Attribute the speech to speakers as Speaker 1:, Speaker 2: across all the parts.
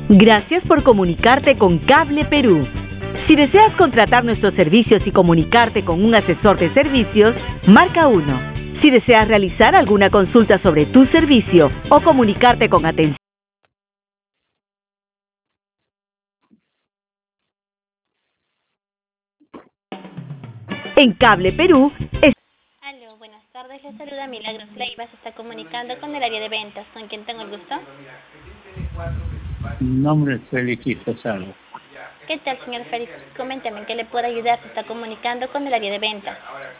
Speaker 1: Gracias por comunicarte con Cable Perú. Si deseas contratar nuestros servicios y comunicarte con un asesor de servicios, marca 1. Si deseas realizar alguna consulta sobre tu servicio o comunicarte con atención en Cable Perú,
Speaker 2: Aló, buenas tardes, les saluda Milagros Leiva, se está comunicando con el área de ventas. ¿Con quién tengo el gusto?
Speaker 3: Mi nombre es Félix Pesaro.
Speaker 2: ¿Qué tal, señor Félix? Coméntame, ¿en qué le puedo ayudar? Se está comunicando con el área de ventas.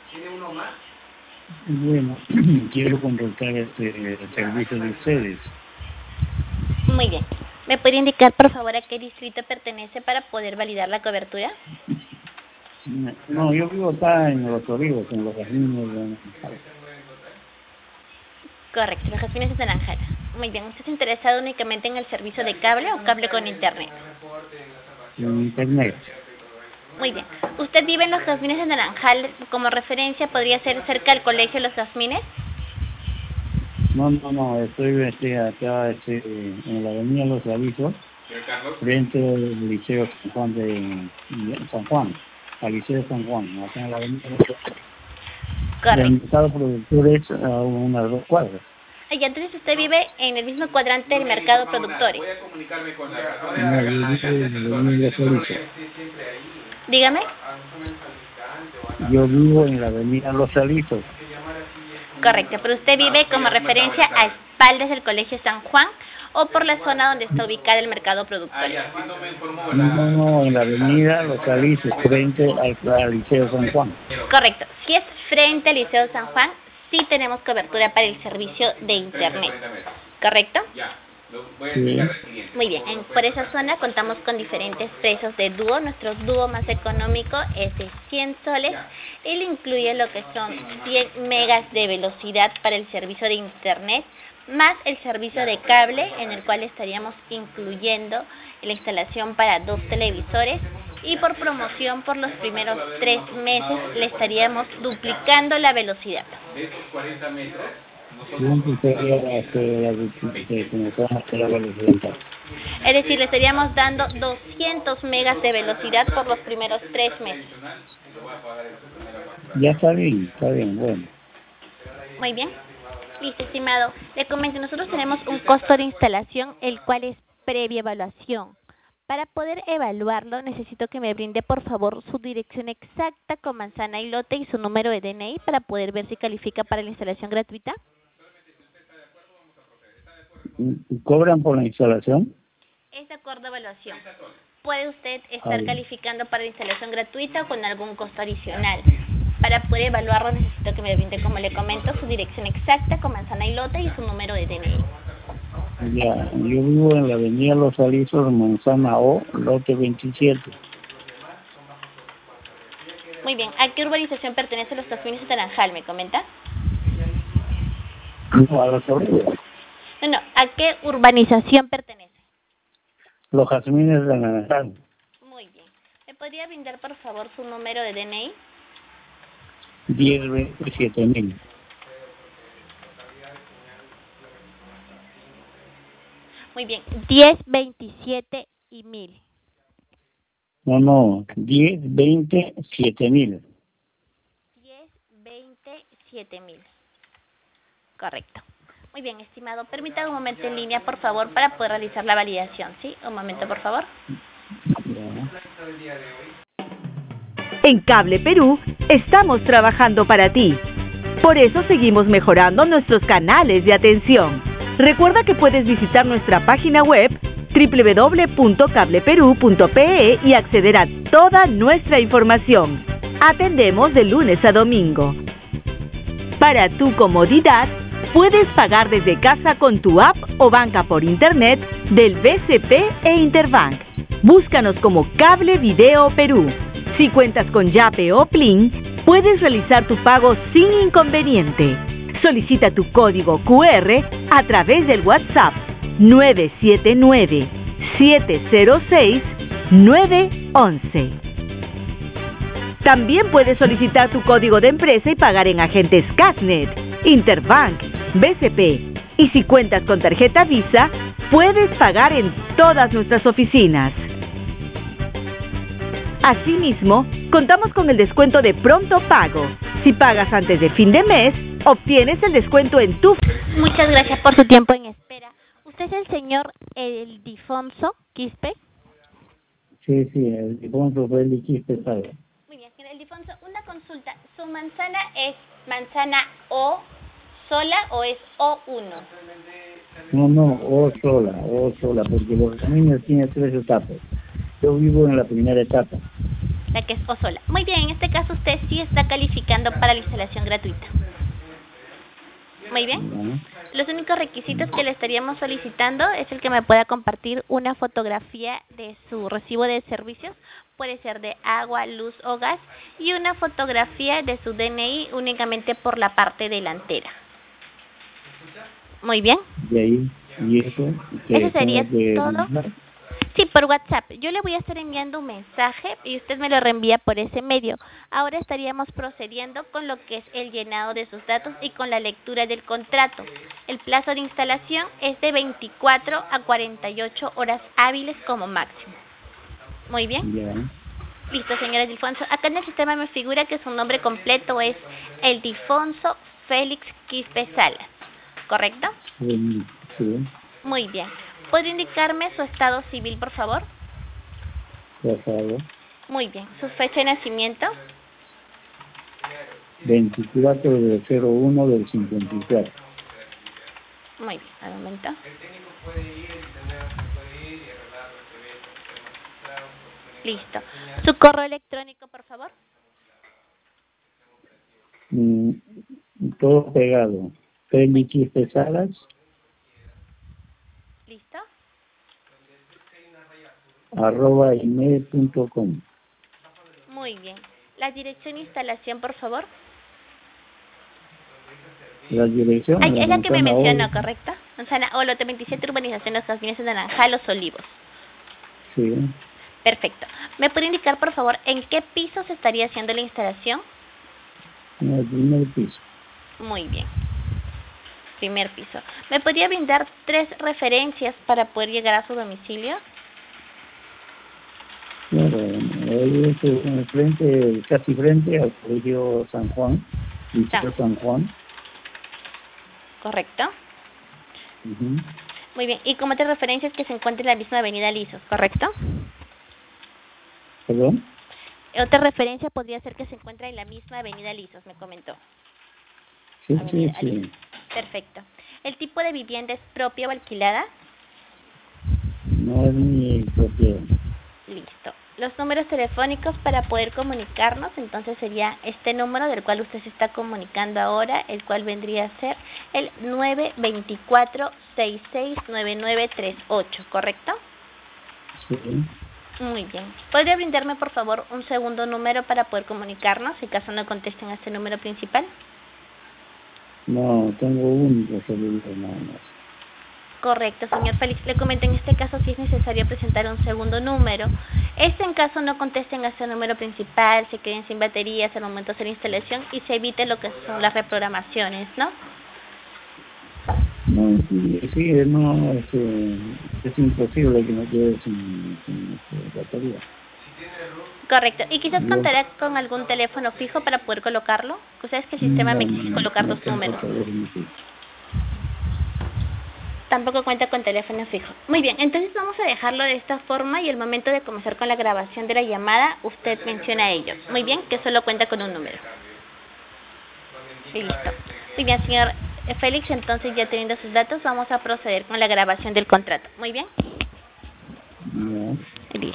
Speaker 3: Bueno, quiero contratar el servicio de ustedes.
Speaker 2: Muy bien. ¿Me puede indicar, por favor, a qué distrito pertenece para poder validar la cobertura?
Speaker 3: No, yo vivo acá en Los Olivos, en Los Jazmines de Naranjal.
Speaker 2: Correcto, Los Jazmines de Naranjal. Muy bien. ¿Usted está interesado únicamente en el servicio de cable o cable con internet?
Speaker 3: En internet.
Speaker 2: Muy bien. ¿Usted vive en Los Jazmines de Naranjal? Como referencia, ¿podría ser cerca del colegio Los Jazmines?
Speaker 3: No, estoy acá en la avenida Los Avisos, frente al Liceo San Juan al Liceo San Juan, acá en la avenida Los Avisos.
Speaker 2: Correcto.
Speaker 3: El mercado productor es a unas 2 cuadras.
Speaker 2: Y entonces usted vive en el mismo cuadrante del mercado productores.
Speaker 3: No, yo vivo en la avenida Los Avisos.
Speaker 2: Dígame.
Speaker 3: Yo vivo en la avenida Los Avisos.
Speaker 2: Correcto, pero usted vive como referencia a espaldas del Colegio San Juan o por la zona donde está ubicado el mercado productor.
Speaker 3: No, en la avenida Los Avisos, frente al Liceo San Juan.
Speaker 2: Correcto, si es frente al Liceo San Juan, sí tenemos cobertura para el servicio de internet. ¿Correcto?
Speaker 3: Sí.
Speaker 2: Muy bien, por esa zona contamos con diferentes precios de dúo. Nuestro dúo más económico es de 100 soles y le incluye lo que son 100 megas de velocidad para el servicio de internet, más el servicio de cable, en el cual estaríamos incluyendo la instalación para 2 televisores, y por promoción por los primeros 3 meses le estaríamos duplicando la velocidad.
Speaker 3: ¿Cuánto sería la velocidad?
Speaker 2: Es decir, le estaríamos dando 200 megas de velocidad por los primeros 3 meses.
Speaker 3: Ya está bien, bueno.
Speaker 2: Muy bien. Listo, estimado. Le comento, nosotros tenemos un costo de instalación, el cual es previa evaluación. Para poder evaluarlo, necesito que me brinde, por favor, su dirección exacta con manzana y lote y su número de DNI para poder ver si califica para la instalación gratuita.
Speaker 3: ¿Cobran por la instalación?
Speaker 2: Es de acuerdo a evaluación. Puede usted estar calificando para la instalación gratuita o con algún costo adicional. Para poder evaluarlo, necesito que me brinde, como le comento, su dirección exacta con manzana y lote y su número de DNI.
Speaker 3: Ya, yo vivo en la avenida Los Alisos, manzana O, lote 27.
Speaker 2: Muy bien. ¿A qué urbanización pertenece Los Jazmines de Naranjal, me comenta?
Speaker 3: No, a Los Olivos.
Speaker 2: No, ¿a qué urbanización pertenece?
Speaker 3: Los Jazmines de Naranjal.
Speaker 2: Muy bien. ¿Me podría brindar, por favor, su número de DNI?
Speaker 3: 1027.000.
Speaker 2: Muy bien. 10, 27 y 1000.
Speaker 3: No, 1027.000.
Speaker 2: 10, 20, 7000. Correcto. Muy bien, estimado. Permítame un momento en línea, por favor, para poder realizar la validación. ¿Sí? Un momento, por favor.
Speaker 1: en Cable Perú estamos trabajando para ti. Por eso seguimos mejorando nuestros canales de atención. Recuerda que puedes visitar nuestra página web www.cableperu.pe y acceder a toda nuestra información. Atendemos de lunes a domingo. Para tu comodidad, puedes pagar desde casa con tu app o banca por internet del BCP e Interbank. Búscanos como Cable Video Perú. Si cuentas con Yape o Plin, puedes realizar tu pago sin inconveniente. Solicita tu código QR a través del WhatsApp 979-706-911. También puedes solicitar tu código de empresa y pagar en agentes Casnet, Interbank, BCP. Y si cuentas con tarjeta Visa, puedes pagar en todas nuestras oficinas. Asimismo, contamos con el descuento de pronto pago. Si pagas antes de fin de mes, obtienes el descuento en tu...
Speaker 2: Muchas gracias por su tiempo en espera. ¿Usted es el señor Ildefonso Quispe?
Speaker 3: Sí, el Ildefonso Félix Quispe Salas.
Speaker 2: Muy bien, señor Ildefonso, una consulta. ¿Su manzana es manzana O sola o es O1?
Speaker 3: No, O sola, porque los caminos tienen 3 etapas. Yo vivo en la primera etapa.
Speaker 2: La que es O sola. Muy bien, en este caso usted sí está calificando para la instalación gratuita. Muy bien. Los únicos requisitos que le estaríamos solicitando es el que me pueda compartir una fotografía de su recibo de servicios, puede ser de agua, luz o gas, y una fotografía de su DNI únicamente por la parte delantera. Muy bien.
Speaker 3: De ahí, y eso.
Speaker 2: Eso sería todo. Sí, por WhatsApp. Yo le voy a estar enviando un mensaje y usted me lo reenvía por ese medio. Ahora estaríamos procediendo con lo que es el llenado de sus datos y con la lectura del contrato. El plazo de instalación es de 24 a 48 horas hábiles como máximo. Muy bien.
Speaker 3: Ya.
Speaker 2: Listo, señor Ildefonso. Acá en el sistema me figura que su nombre completo es Ildefonso Félix Quispe Salas, ¿correcto?
Speaker 3: Sí.
Speaker 2: Muy bien. ¿Puede indicarme su estado civil, por favor?
Speaker 3: Por favor.
Speaker 2: Muy bien. ¿Su fecha de nacimiento?
Speaker 3: 24 de 01 del 54.
Speaker 2: Muy bien, al momento. Listo. ¿Su correo electrónico, por favor?
Speaker 3: Todo pegado. Félix Quispe Salas.
Speaker 2: ¿Listo?
Speaker 3: @email.com.
Speaker 2: Muy bien. ¿La dirección de instalación, por favor?
Speaker 3: La dirección
Speaker 2: es la que me mencionó,
Speaker 3: Olo.
Speaker 2: ¿correcto? Manzana O, lote 27, urbanización Los Jazmines de Naranjal, Los Olivos.
Speaker 3: Sí.
Speaker 2: Perfecto. ¿Me puede indicar, por favor, en qué piso se estaría haciendo la instalación?
Speaker 3: En el primer piso.
Speaker 2: Muy bien. Primer piso. ¿Me podría brindar 3 referencias para poder llegar a su domicilio?
Speaker 3: Claro, ahí es casi frente al colegio San Juan, Liceo San Juan.
Speaker 2: Correcto.
Speaker 3: Uh-huh.
Speaker 2: Muy bien. Y como 3 referencias que se encuentra en la misma avenida Lizos, ¿correcto?
Speaker 3: ¿Perdón?
Speaker 2: Otra referencia podría ser que se encuentra en la misma avenida Lizos, me comentó.
Speaker 3: Sí.
Speaker 2: Perfecto. ¿El tipo de vivienda es propia o alquilada?
Speaker 3: No es mi propiedad.
Speaker 2: Listo. Los números telefónicos para poder comunicarnos, entonces sería este número del cual usted se está comunicando ahora, el cual vendría a ser el 924-669938, ¿correcto?
Speaker 3: Sí.
Speaker 2: Muy bien. ¿Podría brindarme, por favor, un segundo número para poder comunicarnos, en caso no contesten a este número principal?
Speaker 3: No, tengo un celular nada más.
Speaker 2: Correcto, señor Félix. Le comento, en este caso sí es necesario presentar un segundo número. En caso no contesten a ese número principal, se queden sin baterías al momento de hacer la instalación y se evite lo que son las reprogramaciones, ¿no?
Speaker 3: No, es imposible que me quede sin batería.
Speaker 2: Correcto. ¿Y quizás contará con algún teléfono fijo para poder colocarlo? O sea, es que el sistema me exige colocar 2 números. Tampoco cuenta con teléfono fijo. Muy bien, entonces vamos a dejarlo de esta forma y al momento de comenzar con la grabación de la llamada, usted menciona ello. Muy bien, que solo cuenta con un número. Y listo. Muy bien, señor Félix, entonces ya teniendo sus datos, vamos a proceder con la grabación del contrato. Muy bien. Listo.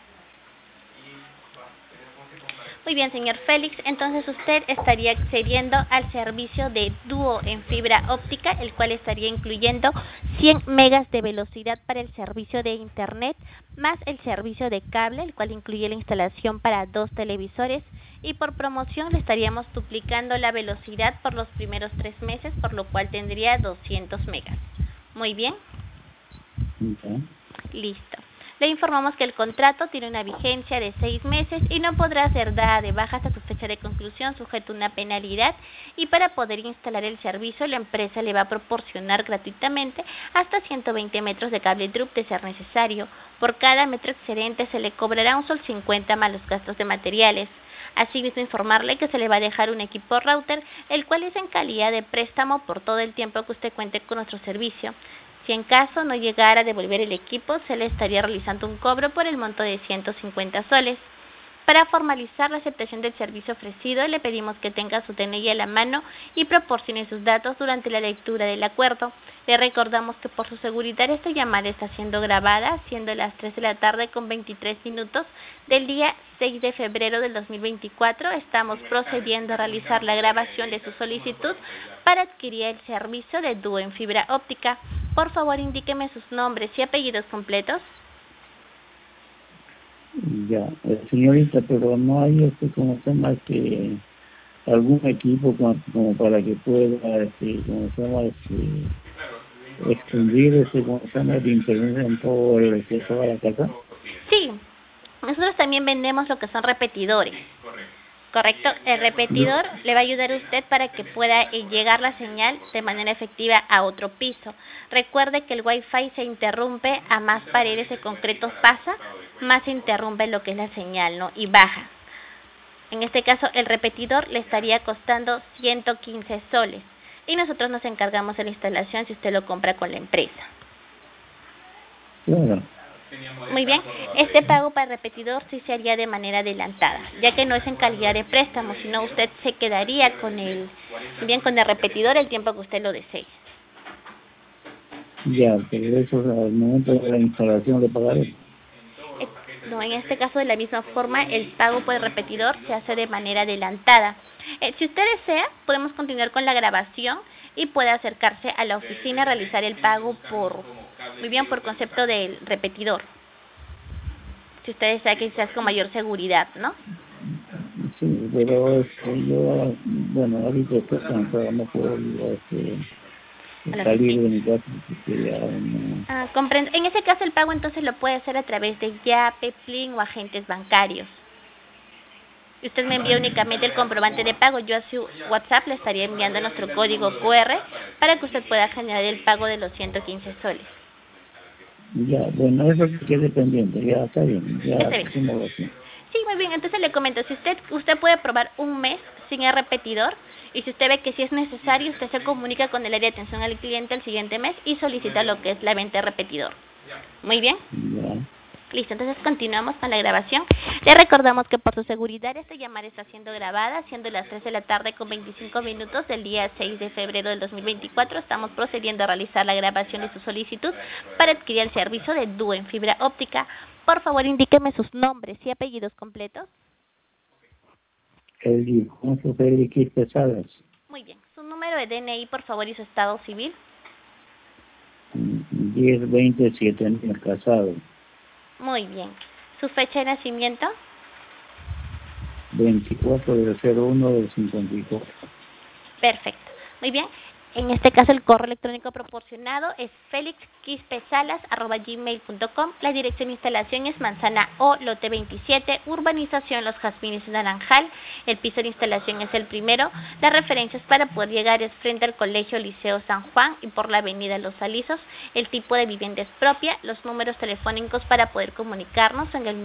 Speaker 2: Muy bien, señor Félix, entonces usted estaría accediendo al servicio de Duo en fibra óptica, el cual estaría incluyendo 100 megas de velocidad para el servicio de internet, más el servicio de cable, el cual incluye la instalación para 2 televisores, y por promoción le estaríamos duplicando la velocidad por los primeros 3 meses, por lo cual tendría 200 megas. Muy bien.
Speaker 3: Okay.
Speaker 2: Listo. Le informamos que el contrato tiene una vigencia de 6 meses y no podrá ser dada de baja hasta su fecha de conclusión, sujeto a una penalidad, y para poder instalar el servicio, la empresa le va a proporcionar gratuitamente hasta 120 metros de cable drup de ser necesario. Por cada metro excedente se le cobrará un sol 50 más los gastos de materiales. Asimismo, informarle que se le va a dejar un equipo router, el cual es en calidad de préstamo por todo el tiempo que usted cuente con nuestro servicio. Si en caso no llegara a devolver el equipo, se le estaría realizando un cobro por el monto de 150 soles. Para formalizar la aceptación del servicio ofrecido, le pedimos que tenga su DNI a la mano y proporcione sus datos durante la lectura del acuerdo. Le recordamos que por su seguridad esta llamada está siendo grabada, siendo las 3 de la tarde con 23 minutos del día 6 de febrero del 2024. Estamos procediendo a realizar la grabación de su solicitud para adquirir el servicio de dúo en fibra óptica. Por favor, indíqueme sus nombres y apellidos completos.
Speaker 3: Ya, señorita, pero no hay como se llama, algún equipo como para que pueda, como se llama, extender como se llama, de internet en todo toda la casa.
Speaker 2: Sí, nosotros también vendemos lo que son repetidores. Correcto, el repetidor le va a ayudar a usted para que pueda llegar la señal de manera efectiva a otro piso. Recuerde que el Wi-Fi se interrumpe a más paredes de concreto pasa, más se interrumpe lo que es la señal, ¿no? Y baja. En este caso, el repetidor le estaría costando 115 soles. Y nosotros nos encargamos de la instalación si usted lo compra con la empresa.
Speaker 3: Claro.
Speaker 2: Muy bien, este pago para el repetidor sí se haría de manera adelantada, ya que no es en calidad de préstamo, sino usted se quedaría con el repetidor el tiempo que usted lo desee.
Speaker 3: Ya, pero eso al momento de la instalación le pagaré.
Speaker 2: No, en este caso de la misma forma el pago por el repetidor se hace de manera adelantada. Si usted desea, podemos continuar con la grabación y puede acercarse a la oficina a realizar el pago por concepto del repetidor. Si usted desea que sea con mayor seguridad, ¿no?
Speaker 3: Sí, pero yo, bueno, ahorita estoy cansado, no puedo salir de mi casa.
Speaker 2: Comprendo. En ese caso el pago entonces lo puede hacer a través de Yape, Plin o agentes bancarios. Usted me envía únicamente el comprobante de pago. Yo a su WhatsApp le estaría enviando nuestro código QR para que usted pueda generar el pago de los 115 soles.
Speaker 3: Ya, bueno, eso quede pendiente, ya está bien. Ya
Speaker 2: está bien. Sí, muy bien. Entonces le comento, si usted puede probar un mes sin el repetidor, y si usted ve que si es necesario, usted se comunica con el área de atención al cliente el siguiente mes y solicita lo que es la venta de repetidor. Muy bien.
Speaker 3: Ya.
Speaker 2: Listo, entonces continuamos con la grabación. Le recordamos que por su seguridad esta llamada está siendo grabada, siendo las 3 de la tarde con 25 minutos del día 6 de febrero del 2024. Estamos procediendo a realizar la grabación de su solicitud para adquirir el servicio de dúo en fibra óptica. Por favor, indíqueme sus nombres y apellidos completos.
Speaker 3: Ildefonso Félix Pesadas.
Speaker 2: Muy bien. Su número de DNI, por favor, y su estado civil.
Speaker 3: 10-27 casado.
Speaker 2: Muy bien. ¿Su fecha de nacimiento?
Speaker 3: 24/01/54.
Speaker 2: Perfecto. Muy bien. En este caso el correo electrónico proporcionado es felixquispesalas@gmail.com. La dirección de instalación es Manzana O, lote 27, urbanización Los Jazmines de Naranjal. El piso de instalación es el primero. Las referencias para poder llegar es frente al Colegio Liceo San Juan y por la avenida Los Alisos. El tipo de vivienda es propia. Los números telefónicos para poder comunicarnos son el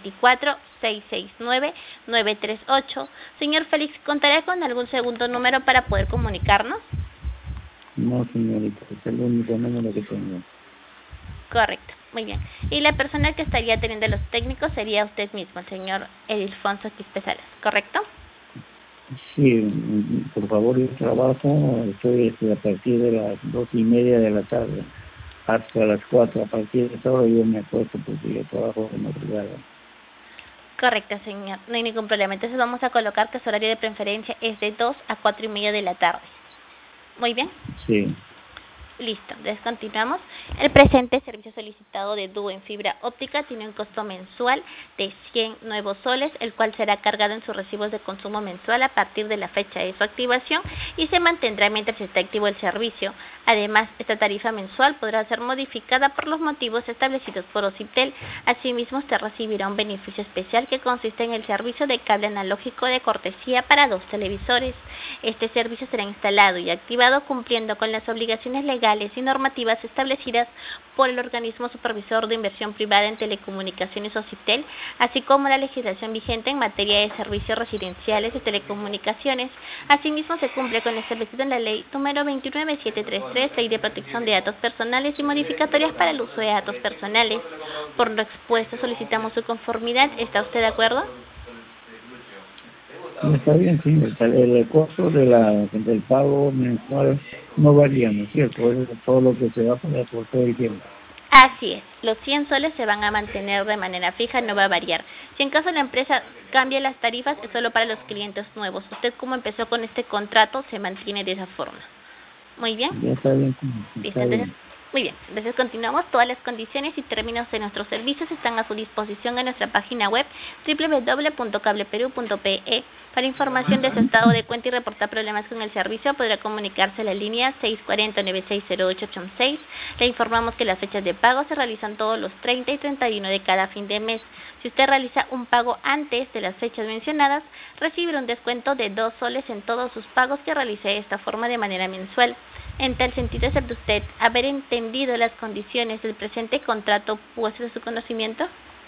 Speaker 2: 924-669-938. Señor Félix, ¿contará con algún segundo número para poder comunicarnos?
Speaker 3: No, señorita, es el único número que tengo.
Speaker 2: Correcto, muy bien. Y la persona que estaría teniendo los técnicos sería usted mismo, el señor Ildefonso Quispesalas, ¿correcto?
Speaker 3: Sí, por favor, yo trabajo, estoy a partir de las 2:30 de la tarde hasta las 4. A partir de esa hora yo me acuesto porque yo trabajo de madrugada.
Speaker 2: Correcto, señor, no hay ningún problema. Entonces vamos a colocar que su horario de preferencia es de 2 a 4:30 de la tarde. Muy bien.
Speaker 3: Sí.
Speaker 2: Listo, entonces continuamos. El presente servicio solicitado de dúo en fibra óptica tiene un costo mensual de 100 nuevos soles, el cual será cargado en sus recibos de consumo mensual a partir de la fecha de su activación y se mantendrá mientras esté activo el servicio. Además, esta tarifa mensual podrá ser modificada por los motivos establecidos por Occitel. Asimismo, usted recibirá un beneficio especial que consiste en el servicio de cable analógico de cortesía para 2 televisores. Este servicio será instalado y activado cumpliendo con las obligaciones legales y normativas establecidas por el organismo supervisor de inversión privada en telecomunicaciones Occitel, así como la legislación vigente en materia de servicios residenciales de telecomunicaciones. Asimismo, se cumple con lo establecido en la ley número 29733, Ley de Protección de Datos Personales y modificatorias para el uso de datos personales. Por lo expuesto, solicitamos su conformidad. ¿Está usted de acuerdo?
Speaker 3: Está bien, sí, el costo del pago mensual no varía, ¿no es cierto? Es todo lo que se va a pagar por todo el tiempo.
Speaker 2: Así es, los 100 soles se van a mantener de manera fija, no va a variar. Si en caso la empresa cambia las tarifas, es solo para los clientes nuevos. Usted, como empezó con este contrato, se mantiene de esa forma. Muy bien.
Speaker 3: Ya está bien.
Speaker 2: Listo, entonces, muy bien, entonces continuamos. Todas las condiciones y términos de nuestros servicios están a su disposición en nuestra página web www.cableperu.pe. Para información de su estado de cuenta y reportar problemas con el servicio, podrá comunicarse a la línea 640-960886. Le informamos que las fechas de pago se realizan todos los 30 y 31 de cada fin de mes. Si usted realiza un pago antes de las fechas mencionadas, recibirá un descuento de 2 soles en todos sus pagos que realice de esta forma de manera mensual. En tal sentido, ¿es de usted haber entendido las condiciones del presente contrato puestas a su conocimiento?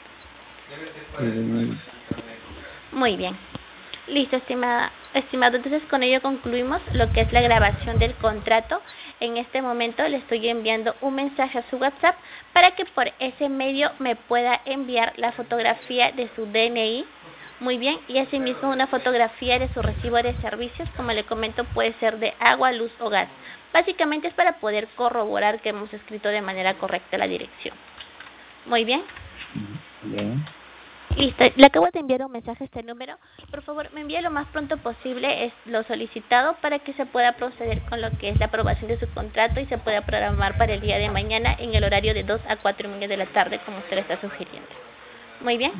Speaker 2: Muy bien. Listo, estimado. Entonces, con ello concluimos lo que es la grabación del contrato. En este momento le estoy enviando un mensaje a su WhatsApp para que por ese medio me pueda enviar la fotografía de su DNI. Muy bien, y asimismo una fotografía de su recibo de servicios, como le comento, puede ser de agua, luz o gas. Básicamente es para poder corroborar que hemos escrito de manera correcta la dirección. Muy bien.
Speaker 3: Bien.
Speaker 2: Listo, le acabo de enviar un mensaje a este número. Por favor, me envíe lo más pronto posible lo solicitado para que se pueda proceder con lo que es la aprobación de su contrato y se pueda programar para el día de mañana en el horario de 2 a 4:30 de la tarde, como usted lo está sugiriendo. Muy bien.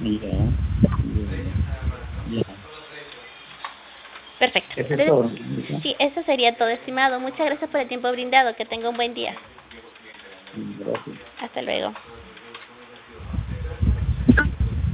Speaker 3: Ya.
Speaker 2: Perfecto.
Speaker 3: ¿Eso es todo?
Speaker 2: Sí, eso sería todo, estimado. Muchas gracias por el tiempo brindado. Que tenga un buen día.
Speaker 3: Gracias.
Speaker 2: Hasta luego.